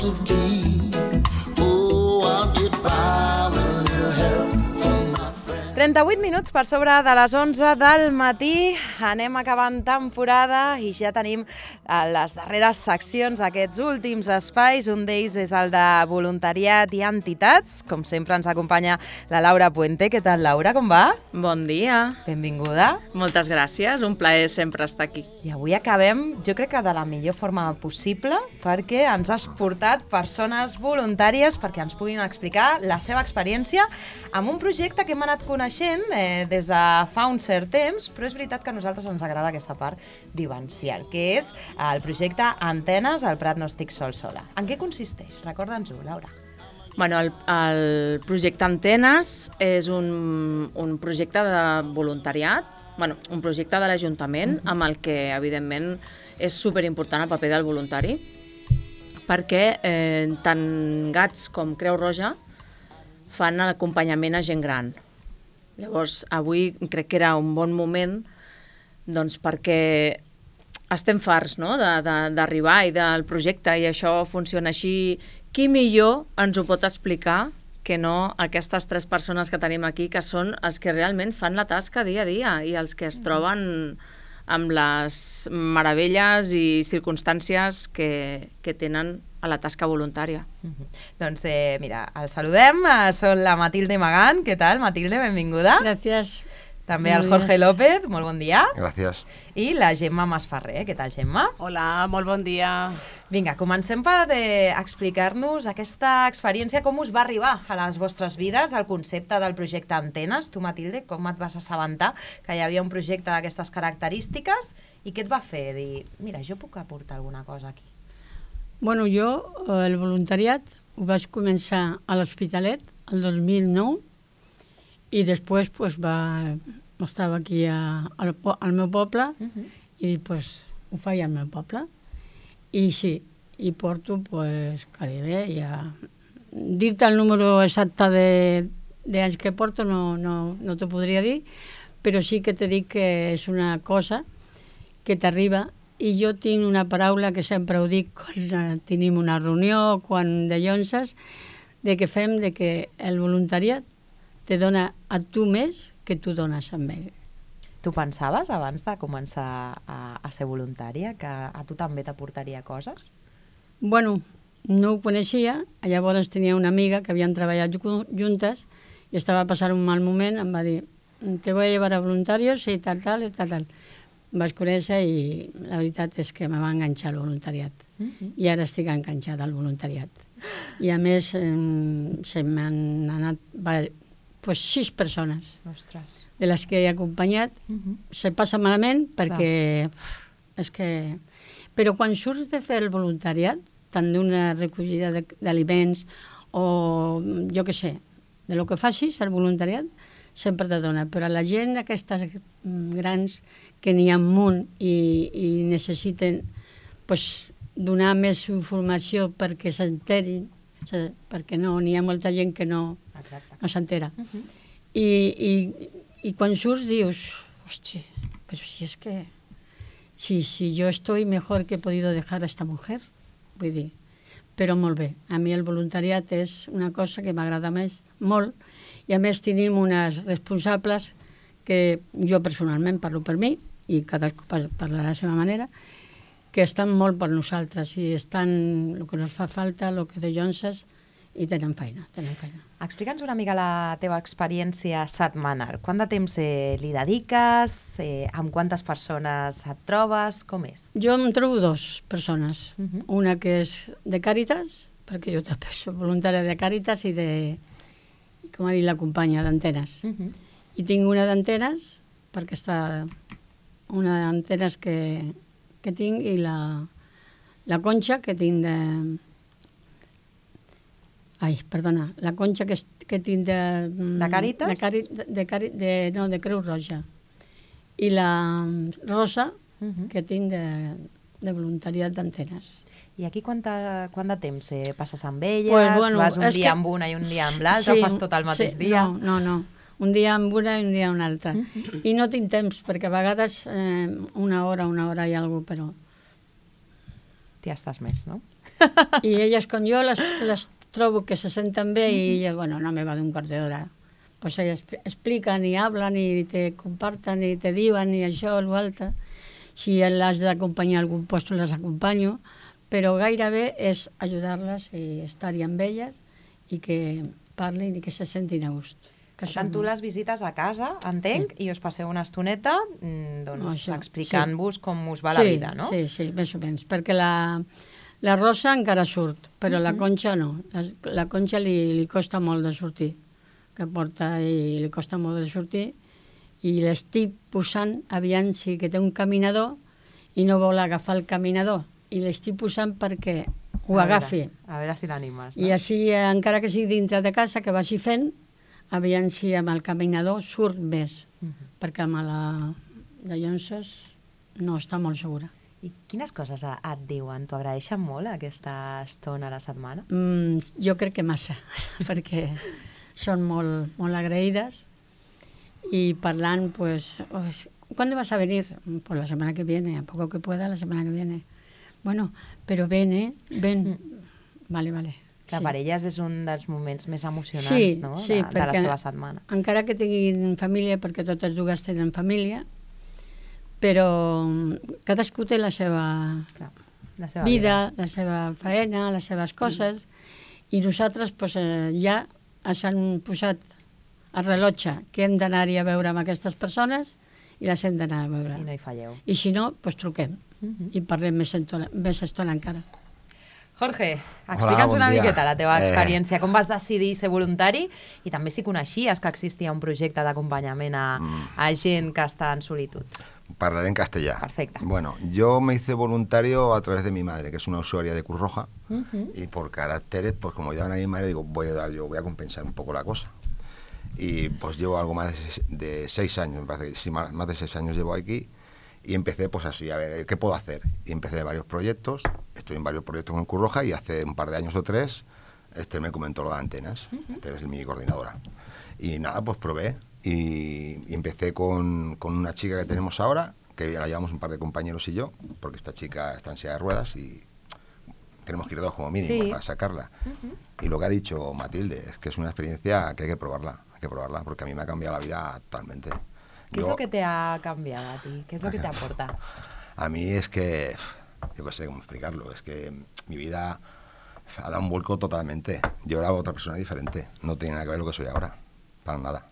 of tea. Oh, I'll get by with a little help from my friend. 38 minuts per sobre de les 11 del matí. Anem acabant temporada i ja tenim les darreres seccions, aquests últims espais. Un d'ells és el de voluntariat i entitats. Com sempre ens acompanya la Laura Puente. Què tal, Laura? Com va? Bon dia. Benvinguda. Moltes gràcies, un plaer sempre estar aquí. I avui acabem, jo crec que de la millor forma possible, perquè ens has portat persones voluntàries perquè ens puguin explicar la seva experiència amb un projecte que hem anat coneixent des de fa un cert temps, però és veritat que a nosaltres ens agrada aquesta part vivencial, que és el projecte Antenes al Prat No Estic Sol Sola. En què consisteix? Recorda'ns-ho, Laura. Bueno, el projecte Antenes és un projecte de voluntariat, un projecte de l'Ajuntament amb el que, evidentment, és superimportant el paper del voluntari, perquè tant Gats com Creu Roja fan l'acompanyament a gent gran. Llavors, avui crec que era un bon moment perquè estem farts d'arribar i del projecte i això funciona així. Qui millor ens ho pot explicar que no aquestes tres persones que tenim aquí, que són els que realment fan la tasca dia a dia i els que es troben amb les meravelles i circumstàncies que tenen a la tasca voluntària. Doncs mira, el saludem, són la Matilde Magán. Què tal, Matilde? Benvinguda. Gràcies. També el Jorge López, molt bon dia. Gràcies. I la Gemma Masferrer. Què tal, Gemma? Hola, molt bon dia. Vinga, comencem per explicar-nos aquesta experiència, com us va arribar a les vostres vides el concepte del projecte Antenes. Tu, Matilde, com et vas assabentar que hi havia un projecte d'aquestes característiques i què et va fer dir, mira, jo puc aportar alguna cosa aquí? Bueno, jo el voluntariat ho vaig començar a l'Hospitalet el 2009 i després estava aquí al meu poble i ho faig al meu poble. I sí, i porto, gairebé, ja... Dir-te el número exacte d'anys que porto no t'ho podria dir, però sí que te dic que és una cosa que t'arriba. I jo tinc una paraula que sempre ho dic quan tenim una reunió, quan de llonses, que fem que el voluntariat te dona a tu més que tu dones a ell. Tu pensaves, abans de començar a ser voluntària, que a tu també t'aportaria coses? Bueno, no ho coneixia. Llavors tenia una amiga que havien treballat juntes i estava passant un mal moment, em va dir, te voy a llevar a voluntarios i tal. Em vaig conèixer i la veritat és que me va enganxar el voluntariat. I ara estic enganxada al voluntariat. I a més se m'han anat 6 persones. Ostres. De les que he acompanyat. Se passa malament perquè és que... Però quan surts de fer el voluntariat, tant d'una recollida d'aliments o jo què sé, de lo que facis, el voluntariat sempre te dona. Però la gent, aquestes grans, que n'hi ha un munt i necessiten donar més informació perquè s'enterin, perquè n'hi ha molta gent que no s'entera. I quan surts dius, hòstia, però si és que si yo estoy mejor que he podido dejar a esta mujer, vull dir, però molt bé. A mi el voluntariat és una cosa que m'agrada molt i a més tenim unes responsables que jo personalment parlo per mi i cadascú parla de la seva manera, que estan molt per nosaltres i estan el que ens fa falta, el que de llonses, i tenen feina. Explica'ns una mica la teva experiència setmanal. Quant de temps li dediques? Amb quantes persones et trobes? Com és? Jo em trobo 2 persones. Una que és de Càritas, perquè jo també soc voluntària de Càritas i de, com ha dit la companya, d'Antenes. I tinc una d'Antenes, perquè està una d'Antenes que tinc i la Conxa que tinc de... Ai, perdona, la Conxa que tinc de... De Càritas? De Creu Roja. I la Rosa que tinc de voluntariat d'Antenes. I aquí quant de temps passes amb elles? Vas un dia amb una i un dia amb l'altra? O fas tot el mateix dia? No. Un dia amb una i un dia amb una altra. I no tinc temps, perquè a vegades una hora i alguna cosa, però... T'hi estàs més, no? I elles, quan jo les trobo que se senten bé i, bueno, no me va d'un quart d'hora, pues elles expliquen i hablen i te comparten i te diuen i això, l'altre. Si l'has d'acompanyar a algun lloc, les acompanyo, però gairebé és ajudar-les i estar-hi amb elles i que parlin i que se sentin a gust. Per tant, tu les visites a casa, entenc, i us passeu una estoneta doncs, explicant-vos com us va la vida, no? Sí, més o menys, perquè la Rosa encara surt, però la Conxa no. La Conxa li costa molt de sortir, que porta i li costa molt de sortir, i l'estic posant, aviam si que té un caminador i no vol agafar el caminador, i l'estic posant perquè ho agafi. A veure si l'animes. No? I així, encara que sigui dintre de casa, que vagi fent, aviam si amb el caminador surt més, perquè amb la de Llonses no està molt segura. I quines coses et diuen? T'ho agraeixen molt, aquesta estona a la setmana? Jo crec que massa, perquè són molt agraïdes y parlan, pues, ¿cuándo vas a venir? Pues la semana que viene, a poco que pueda, la semana que viene. Bueno, però ven. Vale. Que per elles és un dels moments més emocionants, no? De la seva setmana. Encara que tinguin família, perquè totes dues tenen família, però cadascú té la seva vida, la seva feina, les seves coses, i nosaltres pues, ja s'han posat el rellotge que hem d'anar-hi a veure amb aquestes persones i les hem d'anar a veure. I no hi falleu. I si no, doncs truquem i parlem més estona encara. Jorge, explica'ns una miqueta la teva experiència, com vas decidir ser voluntari i també si coneixies que existia un projecte d'acompanyament a gent que està en solitud. Parlaré en castellà. Perfecte. Bueno, yo me hice voluntario a través de mi madre, que es una usuaria de Cruz Roja, y por caracteres, pues como llevan a mi madre, digo, voy a compensar un poco la cosa. Y pues llevo algo más de 6 años, me parece que sí, más de 6 años llevo aquí, y empecé pues así, a ver, ¿qué puedo hacer? Y empecé varios proyectos, estoy en varios proyectos con Cruz Roja, y hace un par de años o 3, me comentó lo de antenas, es mi coordinadora. Y nada, pues probé, y empecé con una chica que tenemos ahora, que la llevamos un par de compañeros y yo, porque esta chica está en silla de ruedas y tenemos que ir 2 como mínimo para sacarla. Y lo que ha dicho Matilde es que es una experiencia que hay que probarla, porque a mí me ha cambiado la vida totalmente. ¿Qué es lo que te ha cambiado a ti? ¿Qué es lo que te aporta? A mí es que, yo no sé cómo explicarlo, es que mi vida ha dado un vuelco totalmente. Yo era otra persona diferente, no tiene nada que ver lo que soy ahora, para nada.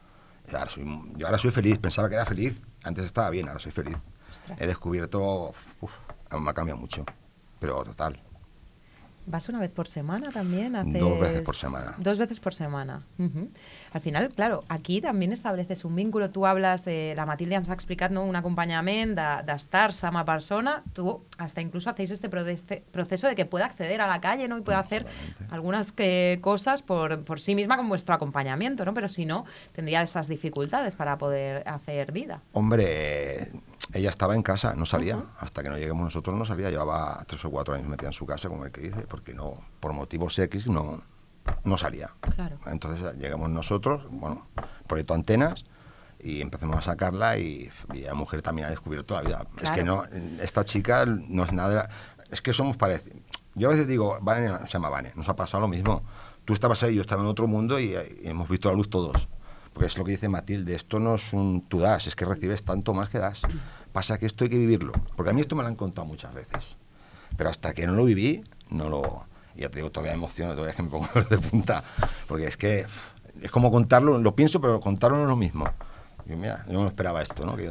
Yo ahora soy feliz, pensaba que era feliz, antes estaba bien, ahora soy feliz. Ostras. He descubierto, me ha cambiado mucho, pero total. ¿Vas una vez por semana también? 2 veces por semana. 2 veces por semana. Al final, claro, aquí también estableces un vínculo. Tú hablas, la Matilde ens ha explicat, ¿no? Un acompañamiento, d'estar-se amb la persona. Tú hasta incluso hacéis este proceso de que pueda acceder a la calle, ¿no? Y pueda hacer algunas cosas por sí misma con vuestro acompañamiento, ¿no? Pero si no, tendría esas dificultades para poder hacer vida. Hombre, ella estaba en casa, no salía. Hasta que no lleguemos nosotros no salía. Llevaba 3 o 4 años metida en su casa, como el que dice, porque no, por motivos X no salía. Claro. Entonces llegamos nosotros, bueno, proyecto Antenas, y empezamos a sacarla y la mujer también ha descubierto la vida. Claro. Es que no, esta chica no es nada, es que somos parecidos. Yo a veces digo, Vane, se llama Vane, nos ha pasado lo mismo. Tú estabas ahí, yo estaba en otro mundo y hemos visto la luz todos. Porque es lo que dice Matilde, esto no es un tú das, es que recibes tanto más que das. Pasa que esto hay que vivirlo, porque a mí esto me lo han contado muchas veces. Pero hasta que no lo viví, no lo... Ya te digo, todavía me emociono, todavía es que me pongo de punta. Porque es que es como contarlo, lo pienso, pero contarlo no es lo mismo. Y mira, yo no me esperaba esto, ¿no?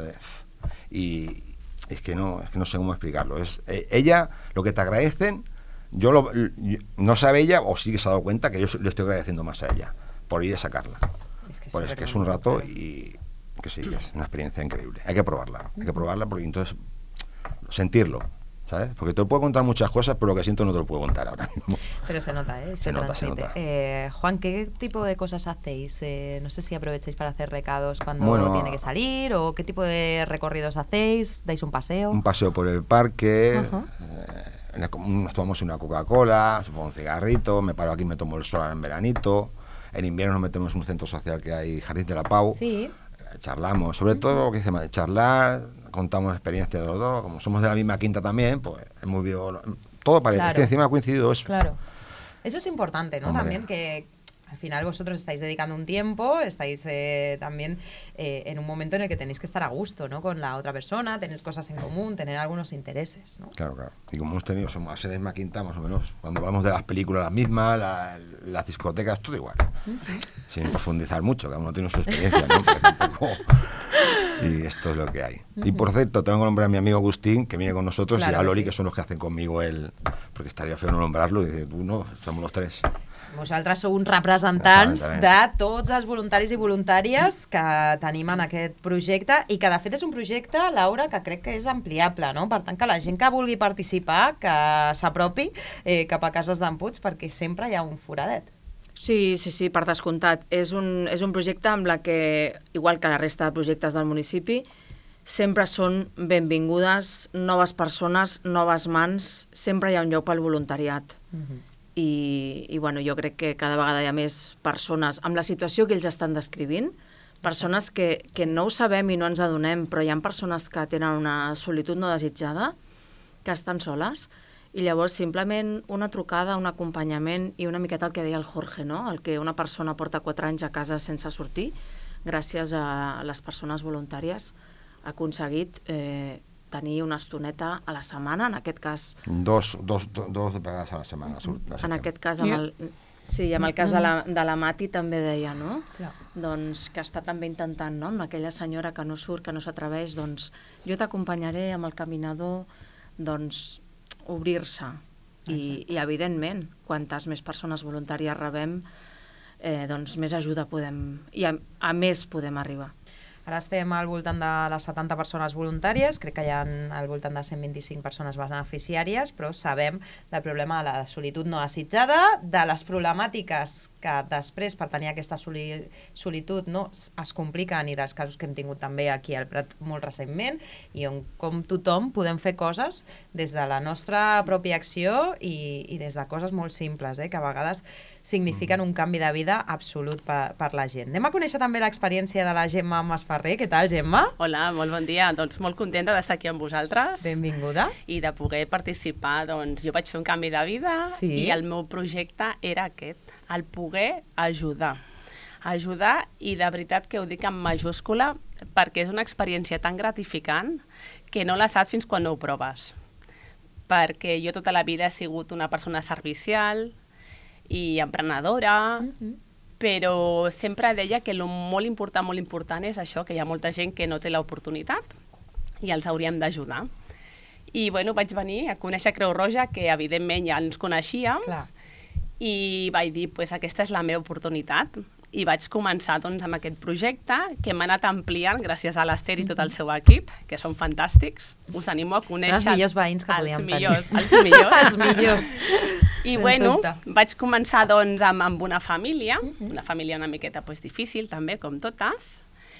Y es que no sé cómo explicarlo. Ella, lo que te agradecen, no sabe ella, o sí que se ha dado cuenta, que yo le estoy agradeciendo más a ella, por ir a sacarla. Es que es un rato y que sí, que es una experiencia increíble. Hay que probarla porque entonces sentirlo, ¿sabes? Porque te lo puedo contar muchas cosas, pero lo que siento no te lo puedo contar ahora mismo. Pero se nota, ¿eh? Se nota. Juan, ¿qué tipo de cosas hacéis? No sé si aprovecháis para hacer recados cuando tiene que salir, o qué tipo de recorridos hacéis. ¿Dais un paseo? Un paseo por el parque, nos tomamos una Coca-Cola, se fuma un cigarrito, me paro aquí, me tomo el sol en veranito. En invierno nos metemos en un centro social que hay, Jardín de la Pau. Sí. Charlamos, sobre todo lo que charlar, contamos experiencias de los dos, como somos de la misma quinta también, pues hemos vivido todo parece. Claro. Es que encima ha coincidido eso. Claro. Eso es importante, ¿no? Hombre. También que al final vosotros estáis dedicando un tiempo, estáis también en un momento en el que tenéis que estar a gusto, ¿no? Con la otra persona, tener cosas en común, tener algunos intereses, ¿no? Claro, claro. Y como hemos tenido, somos a la misma quinta más o menos. Cuando hablamos de las películas, las mismas, las discotecas, todo igual. Sin profundizar mucho, cada uno tiene su experiencia, ¿no? Pero tampoco... Y esto es lo que hay. Y por cierto, tengo que nombrar a mi amigo Agustín, que viene con nosotros, Claro y a que Lori, sí. que son los que hacen conmigo porque estaría feo no nombrarlo, y dice, tú no, estamos los tres. Vosaltres sou uns representants Exactament. de tots els voluntaris i voluntàries que tenim en aquest projecte i que de fet és un projecte, Laura, que crec que és ampliable, no? Per tant, que la gent que vulgui participar, que s'apropi cap a Cases d'en Puig, perquè sempre hi ha un foradet. Sí, per descomptat. És un projecte amb la que, igual que la resta de projectes del municipi, sempre són benvingudes noves persones, noves mans, sempre hi ha un lloc pel voluntariat. I bueno, jo crec que cada vegada hi ha més persones amb la situació que ells estan descrivint, persones que no ho sabem i no ens adonem, però hi ha persones que tenen una solitud no desitjada, que estan soles, i llavors simplement una trucada, un acompanyament i una miqueta el que deia el Jorge, no? El que una persona porta 4 anys a casa sense sortir, gràcies a les persones voluntàries, ha aconseguit tenir una estoneta a la setmana, en aquest cas... Dos vegades a la setmana. En aquest cas, amb el cas de la Mati també deia, no? Clar. Doncs que està també intentant, no? Amb aquella senyora que no surt, que no s'atreveix, doncs jo t'acompanyaré amb el caminador, doncs obrir-se. I evidentment, quantes més persones voluntàries rebem, doncs més ajuda podem... I a més podem arribar. Ara estem al voltant de les 70 persones voluntàries, crec que hi ha al voltant de 125 persones beneficiàries, però sabem del problema de la solitud no desitjada, de les problemàtiques que després per tenir aquesta solitud no, es compliquen i dels casos que hem tingut també aquí al Prat molt recentment i on com tothom podem fer coses des de la nostra pròpia acció i des de coses molt simples, que a vegades signifiquen un canvi de vida absolut per la gent. Anem a conèixer també l'experiència de la Gemma Masferrer. Què tal, Gemma? Hola, molt bon dia. Doncs molt contenta d'estar aquí amb vosaltres. Benvinguda. I de poder participar. Doncs jo vaig fer un canvi de vida i el meu projecte era aquest, el poder ajudar. Ajudar, i de veritat que ho dic en majúscula, perquè és una experiència tan gratificant que no la saps fins quan no ho proves. Perquè jo tota la vida he sigut una persona servicial i emprenedora, però sempre deia que el molt important és això, que hi ha molta gent que no té l'oportunitat i els hauríem d'ajudar. I bueno, vaig venir a conèixer Creu Roja, que evidentment ja ens coneixíem, Clar. i vaig dir, pues, aquesta és la meva oportunitat. I vaig començar doncs, amb aquest projecte, que hem anat ampliant gràcies a l'Ester i tot el seu equip, que són fantàstics. Us animo a conèixer... Són els millors veïns que podíem tenir. Els millors. Els millors. I Sens bueno, dubte. vaig començar doncs, amb una família una miqueta pues, difícil també, com totes,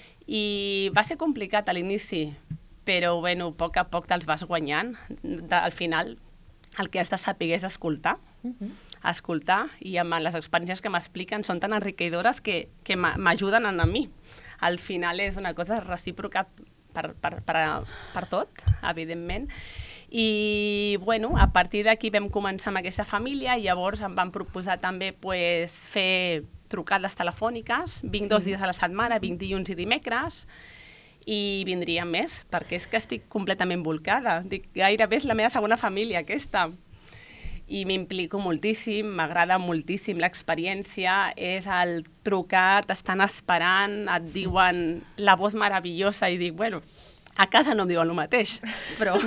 i va ser complicat a l'inici, però bueno, a poc te'ls vas guanyant. Al final el que has de saber és escoltar, i amb les experiències que m'expliquen són tan enriquidores que m'ajuden a mi. Al final és una cosa recíproca per tot, evidentment. I bueno, a partir d'aquí vam començar amb aquesta família i llavors em van proposar també fer trucades telefòniques, vinc 2 dies a la setmana, vinc dilluns i dimecres, i vindria més, perquè és que estic completament volcada. Dic, gairebé és la meva segona família, aquesta. I m'implico moltíssim, m'agrada moltíssim l'experiència, és el trucar, t'estan esperant, et diuen la voz meravellosa i dic, bueno, a casa no em diuen el mateix, però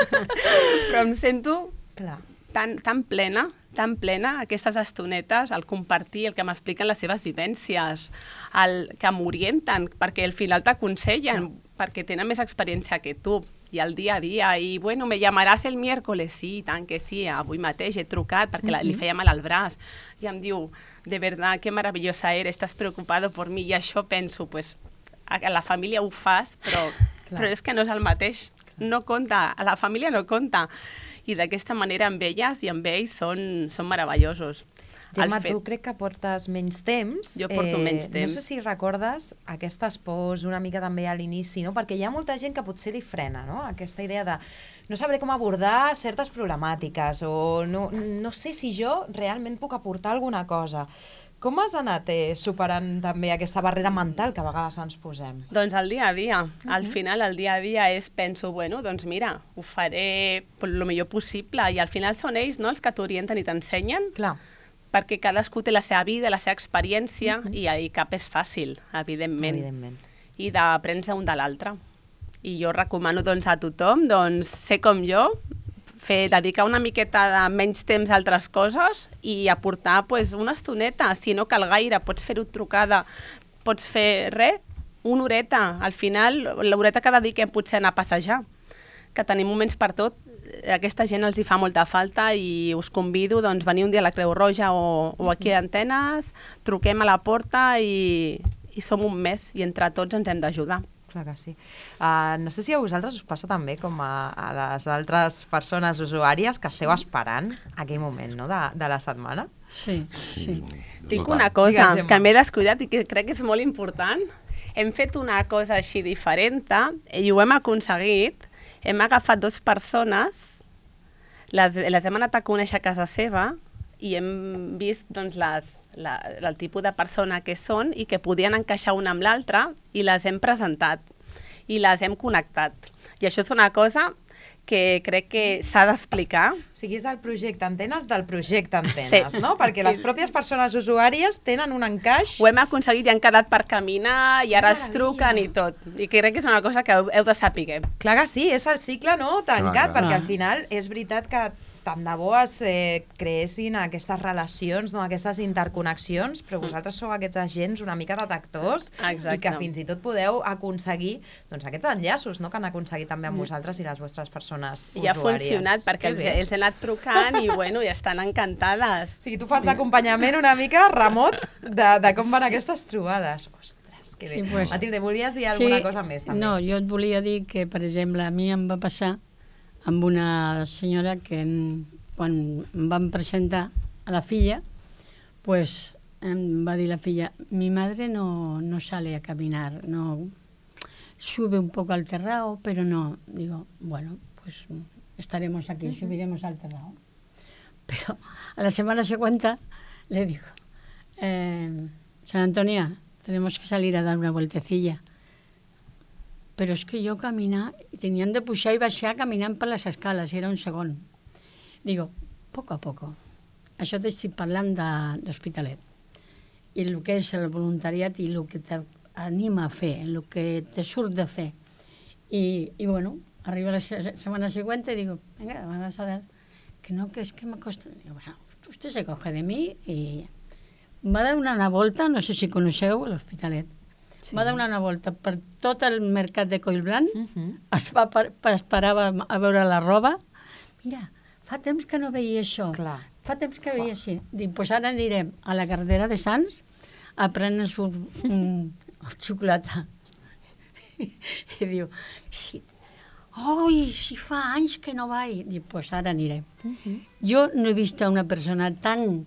em sento tan plena aquestes estonetes, el compartir, el que m'expliquen les seves vivències, el que m'orienten, perquè al final t'aconsellen, perquè tenen més experiència que tu, i el dia a dia, i bueno, me llamaràs el miércoles, sí, tant que sí, avui mateix he trucat perquè li feia mal al braç, i em diu, de verdad, que maravillosa eres, estàs preocupado por mi, i això penso, pues, a la família ho fas, però és que no és el mateix, no compta, a la família no compta, i d'aquesta manera amb elles i amb ells són meravellosos. Gemma, El fet- tu crec que portes menys temps. Jo porto menys temps. No sé si recordes aquestes pors una mica també a l'inici, no? Perquè hi ha molta gent que potser li frena, no? Aquesta idea de no sabré com abordar certes problemàtiques o no sé si jo realment puc aportar alguna cosa. Com has anat superant també aquesta barrera mental que a vegades ens posem? Doncs el dia a dia. Al final, el dia a dia penso, bueno, doncs mira, ho faré el millor possible i al final són ells, no?, els que t'orienten i t'ensenyen, Clar. perquè cadascú té la seva vida, la seva experiència i cap és fàcil, evidentment. Evidentment. I d'aprendre un de l'altre. I jo recomano doncs, a tothom ser com jo, dedicar una miqueta de menys temps a altres coses i aportar una estoneta, si no cal gaire, pots fer-ho trucada, pots fer una horeta, al final l'horeta que dediquem potser a anar a passejar, que tenim moments per tot, aquesta gent els hi fa molta falta i us convido doncs, venir un dia a la Creu Roja o aquí a Antenes, truquem a la porta i som un mes i entre tots ens hem d'ajudar. Clar que sí. No sé si a vosaltres us passa també com a les altres persones usuàries que esteu esperant aquell moment, no?, de la setmana. Sí. Dic Total. una cosa Digues, Gemma. que m'he descuidat i que crec que és molt important. Hem fet una cosa així diferent i ho hem aconseguit. Hem agafat 2 persones, les hem anat a conèixer a casa seva i hem vist doncs, el tipus de persona que són i que podien encaixar una amb l'altra i les hem presentat i les hem connectat. I això és una cosa que crec que s'ha d'explicar. O sigui, és el projecte Antenes del projecte Antenes, no? Perquè les pròpies persones usuàries tenen un encaix... Ho hem aconseguit i han quedat per caminar i ara es Maravilla. truquen i tot. I crec que és una cosa que heu de saber. Clar que sí, és el cicle, no?, tancat, Clar. perquè al final és veritat que tant de bo es creessin aquestes relacions, no?, aquestes interconnexions, però vosaltres sou aquests agents una mica detectors Exacte. i que fins i tot podeu aconseguir doncs, aquests enllaços, no?, que han aconseguit també amb vosaltres i les vostres persones I ha usuàries. funcionat perquè Que bé. els he anat trucant i bueno, ja estan encantades. O sigui, tu fas l'acompanyament una mica remot de com van aquestes trobades. Ostres, que bé. Sí, pues, Matilde, volies dir alguna cosa més també? No, jo et volia dir que, per exemple, a mi em va passar amb una senyora que quan em van presentar a la filla, pues em va dir la filla, mi madre no sale a caminar, no sube un poco al terrao, pero no. Digo, bueno, pues estaremos aquí, subiremos al terrao. Pero a la semana siguiente le digo, San Antonia, tenemos que salir a dar una vueltecilla. Però és que jo caminar, tenien de pujar i baixar caminant per les escales, era un segon. Digo, poco a poco. Això t'estic parlant de l'Hospitalet. I el que és el voluntariat i el que t'anima a fer, el que te surt de fer. I bueno, arriba la setmana següent i digo, venga, vamos a ver, que no, que es que me costa... Digo, bueno, usted se coge de mí i va dar una volta, no sé si coneixeu l'Hospitalet. Sí. Va donar una volta per tot el mercat de Collblanc, esperava a veure la roba. Mira, fa temps que no veia això. Clar. Fa temps que veia així. Dic, pues ara anirem a la Gardera de Sants a prendre'ns un xocolata. I diu, sí, oi, si fa anys que no vaig. Dic, pues ara anirem. Jo no he vist una persona tan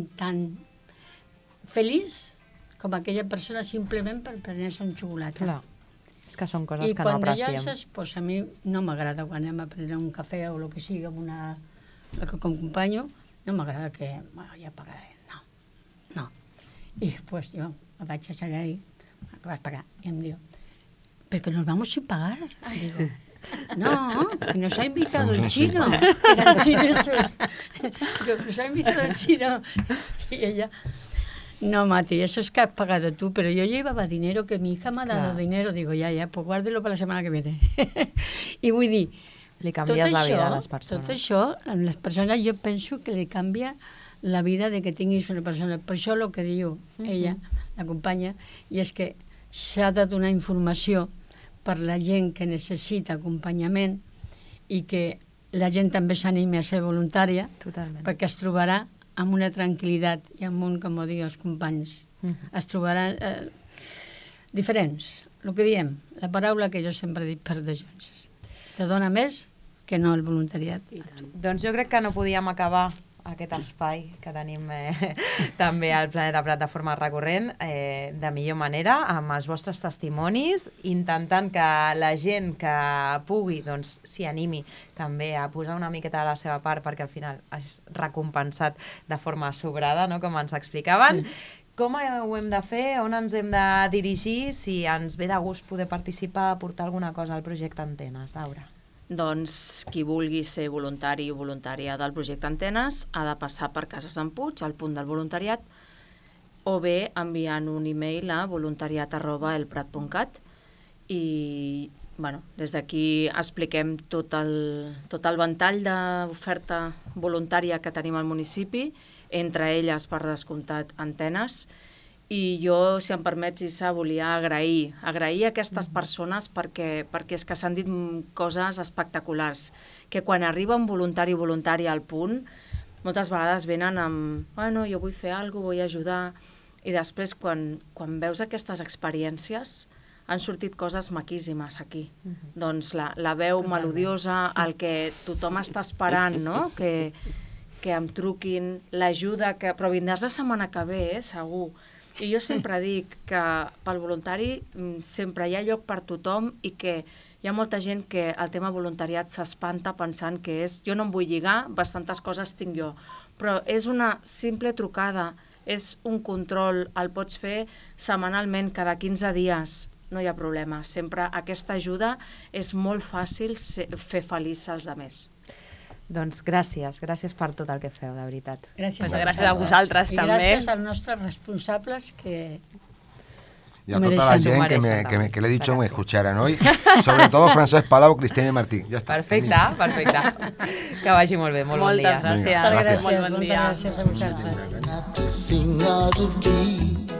feliç com aquella persona simplement per prendre-se un xocolata. Clar. És que són coses que no apreciem. I quan llegeixes, pues a mi no m'agrada quan anem a prendre un cafè o el que sigui amb com companyo, no m'agrada que ja pagaré. No. I pues jo me vaig aixecar i que vas pagar. I em diu, perquè nos vamos sin pagar. Digo, no, que nos ha invitado el chino. Era el chino eso. Digo, nos ha invitado el chino. Y ella... No, Mati, eso es que has pagado tú, pero yo llevaba dinero, que mi hija me ha dado dinero. Digo, ya, pues guárdelo para la setmana que viene. I vull dir, Li canvies la vida a les persones. tot això, a les persones jo penso que li canvia la vida de que tinguis una persona. Per això el que diu ella, la companya, i és que s'ha de donar informació per la gent que necessita acompanyament i que la gent també s'animi a ser voluntària, Totalment. perquè es trobarà amb una tranquil·litat i amb un, com ho diuen els companys, es trobaran diferents. El que diem, la paraula que jo sempre he dit per de Jones. Te dona més que no el voluntariat. Doncs jo crec que no podíem acabar aquest espai que tenim també al Planeta Prat de forma recurrent de millor manera, amb els vostres testimonis, intentant que la gent que pugui doncs s'hi animi també a posar una miqueta de la seva part, perquè al final és recompensat de forma sobrada, no? Com ens explicaven. Com ho hem de fer? On ens hem de dirigir? Si ens ve de gust poder participar, aportar alguna cosa al projecte Antenes, Daura. Doncs qui vulgui ser voluntari o voluntària del projecte Antenes ha de passar per Cases d'en Puig, al punt del voluntariat, o bé enviant un e-mail a voluntariat@elprat.cat i des d'aquí expliquem tot el ventall d'oferta voluntària que tenim al municipi, entre elles, per descomptat, Antenes. I jo, si em permets, Issa, volia agrair a aquestes persones perquè és que s'han dit coses espectaculars, que quan arriba un voluntari o voluntària al punt, moltes vegades venen amb jo vull fer alguna cosa, vull ajudar, i després quan veus aquestes experiències han sortit coses maquíssimes aquí. Doncs la veu melodiosa, el que tothom està esperant, no? Que em truquin, l'ajuda, però vindràs la setmana que ve, segur. I jo sempre dic que pel voluntari sempre hi ha lloc per tothom i que hi ha molta gent que el tema voluntariat s'espanta pensant que és jo no em vull lligar, bastantes coses tinc jo. Però és una simple trucada, és un control, el pots fer setmanalment, cada 15 dies, no hi ha problema. Sempre aquesta ajuda és molt fàcil fer feliç als altres. Doncs gràcies per tot el que feu, de veritat. Gràcies a vosaltres també. I gràcies als nostres responsables que... Y a toda la gente que le he dicho me escucharan hoy, sobre todo Francesc Palau, Cristina i Martí. Ja està. Perfecte. Que vagi molt bé, molt bon dia. Moltes gràcies. Moltes gràcies a vosaltres.